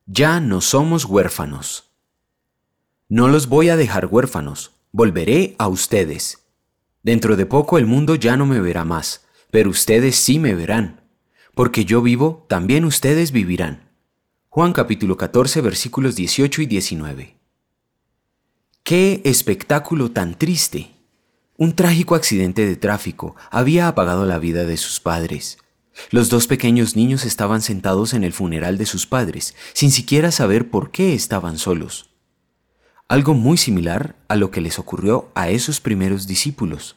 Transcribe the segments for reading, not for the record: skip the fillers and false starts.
Ya no somos huérfanos. No los voy a dejar huérfanos, volveré a ustedes. Dentro de poco el mundo ya no me verá más, pero ustedes sí me verán. Porque yo vivo, también ustedes vivirán. Juan capítulo 14 versículos 18 y 19. ¡Qué espectáculo tan triste! Un trágico accidente de tráfico había apagado la vida de sus padres. Los dos pequeños niños estaban sentados en el funeral de sus padres, sin siquiera saber por qué estaban solos. Algo muy similar a lo que les ocurrió a esos primeros discípulos.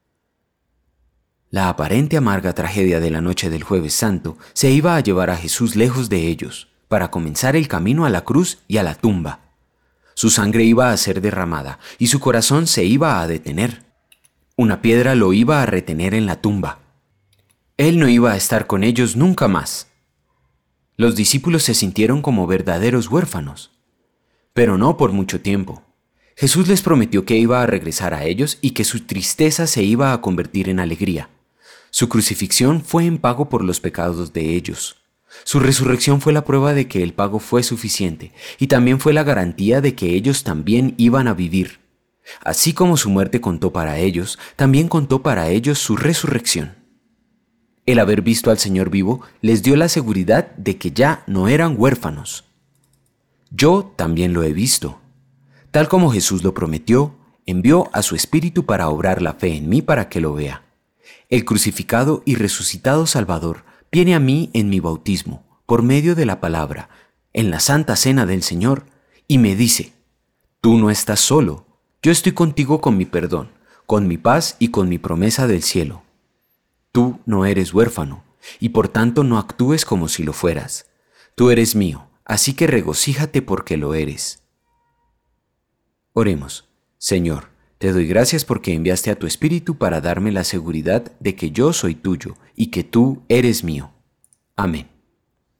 La aparente amarga tragedia de la noche del Jueves Santo se iba a llevar a Jesús lejos de ellos, para comenzar el camino a la cruz y a la tumba. Su sangre iba a ser derramada y su corazón se iba a detener. Una piedra lo iba a retener en la tumba. Él no iba a estar con ellos nunca más. Los discípulos se sintieron como verdaderos huérfanos, pero no por mucho tiempo. Jesús les prometió que iba a regresar a ellos y que su tristeza se iba a convertir en alegría. Su crucifixión fue en pago por los pecados de ellos. Su resurrección fue la prueba de que el pago fue suficiente y también fue la garantía de que ellos también iban a vivir. Así como su muerte contó para ellos, también contó para ellos su resurrección. El haber visto al Señor vivo les dio la seguridad de que ya no eran huérfanos. Yo también lo he visto. Tal como Jesús lo prometió, envió a su Espíritu para obrar la fe en mí para que lo vea. El crucificado y resucitado Salvador viene a mí en mi bautismo, por medio de la palabra, en la Santa Cena del Señor, y me dice: tú no estás solo, yo estoy contigo con mi perdón, con mi paz y con mi promesa del cielo. Tú no eres huérfano, y por tanto no actúes como si lo fueras. Tú eres mío, así que regocíjate porque lo eres. Oremos. Señor, te doy gracias porque enviaste a tu Espíritu para darme la seguridad de que yo soy tuyo y que tú eres mío. Amén.